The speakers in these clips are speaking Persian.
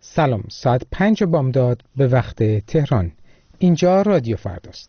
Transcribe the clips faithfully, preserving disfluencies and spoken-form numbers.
سلام، ساعت پنج بامداد به وقت تهران. اینجا رادیو فرداست.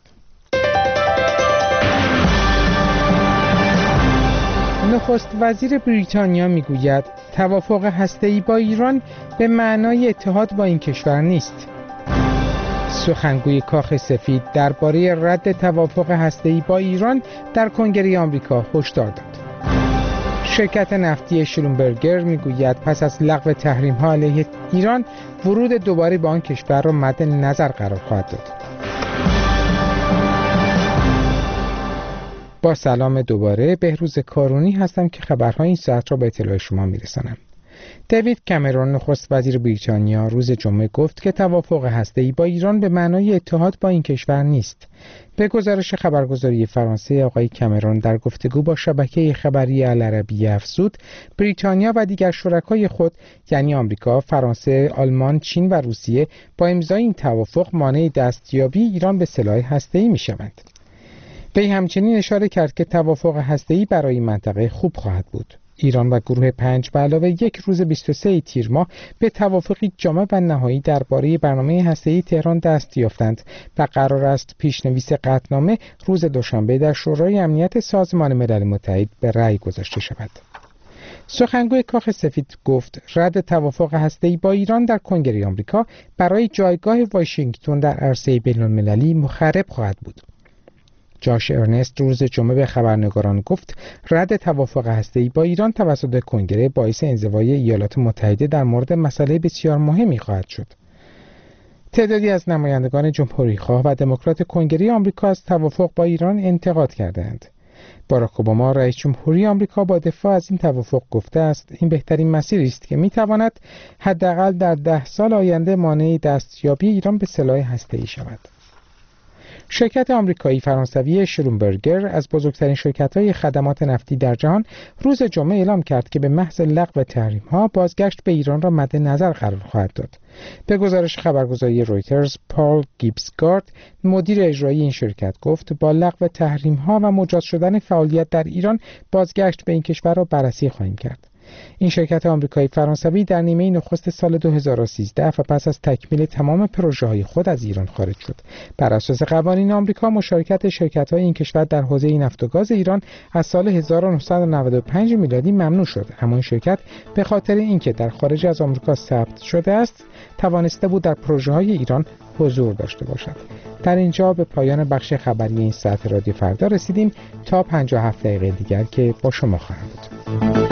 نخست وزیر بریتانیا میگوید توافق هسته‌ای با ایران به معنای اتحاد با این کشور نیست. سخنگوی کاخ سفید درباره رد توافق هسته‌ای با ایران در کنگره آمریکا هشدار داد. شرکت نفتی شلومبرگر میگوید پس از لغو تحریم‌ها علیه ایران ورود دوباره به آن کشور را مد نظر قرار خواهد داد. با سلام دوباره، بهروز کارونی هستم که خبرهای این ساعت را به اطلاع شما میرسانم. دیوید کامرون نخست وزیر بریتانیا روز جمعه گفت که توافق هسته‌ای با ایران به معنای اتحاد با این کشور نیست. به گزارش خبرگزاری فرانسه، آقای کامرون در گفتگو با شبکه خبری العربیه افزود بریتانیا و دیگر شرکای خود یعنی آمریکا، فرانسه، آلمان، چین و روسیه با امضای این توافق مانع دستیابی ایران به سلاح هسته‌ای می‌شوند. وی همچنین اشاره کرد که توافق هسته‌ای برای منطقه خوب خواهد بود. ایران و گروه پنج به علاوه یک روز بیست و سوم تیر ماه به توافقی جامع و نهایی درباره برنامه هسته‌ای تهران دست یافتند و قرار است پیشنویس قطعنامه روز دوشنبه در شورای امنیت سازمان ملل متحد به رأی گذاشته شود. سخنگوی کاخ سفید گفت رد توافق هسته‌ای با ایران در کنگره آمریکا برای جایگاه واشنگتن در عرصه بین‌المللی مخرب خواهد بود. جاش ارنست روز جمعه به خبرنگاران گفت رد توافق هسته‌ای با ایران توسط کنگره باعث انزوای ایالات متحده در مورد مسئله بسیار مهمی خواهد شد. تعدادی از نمایندگان جمهوری‌خواه و دموکرات کنگره آمریکا از توافق با ایران انتقاد کردند. باراک اوباما رئیس جمهوری آمریکا با دفاع از این توافق گفته است این بهترین مسیری است که می‌تواند حداقل در ده سال آینده مانع دستیابی ایران به سلاح هسته‌ای شود. شرکت آمریکایی فرانسوی شلومبرگر از بزرگترین شرکت‌های خدمات نفتی در جهان روز جمعه اعلام کرد که به محض لغو تحریم‌ها بازگشت به ایران را مد نظر قرار خواهد داد. به گزارش خبرگزاری رویترز، پال گیبسگارد، مدیر اجرایی این شرکت گفت با لغو تحریم‌ها و مجاز شدن فعالیت در ایران بازگشت به این کشور را بررسی خواهیم کرد. این شرکت آمریکایی فرانسوی در نیمه نخست سال دو هزار و سیزده و پس از تکمیل تمام پروژه‌های خود از ایران خارج شد. بر اساس قوانین آمریکا مشارکت شرکت‌های این کشور در حوزه نفت و گاز ایران از سال هزار و نهصد و نود و پنج میلادی ممنوع شد. اما این شرکت به خاطر اینکه در خارج از آمریکا ثبت شده است، توانسته بود در پروژه‌های ایران حضور داشته باشد. در اینجا به پایان بخش خبری این ساعت رادیو فردا رسیدیم تا پنجاه و هفت دقیقه دیگر که با شما خواهم بود.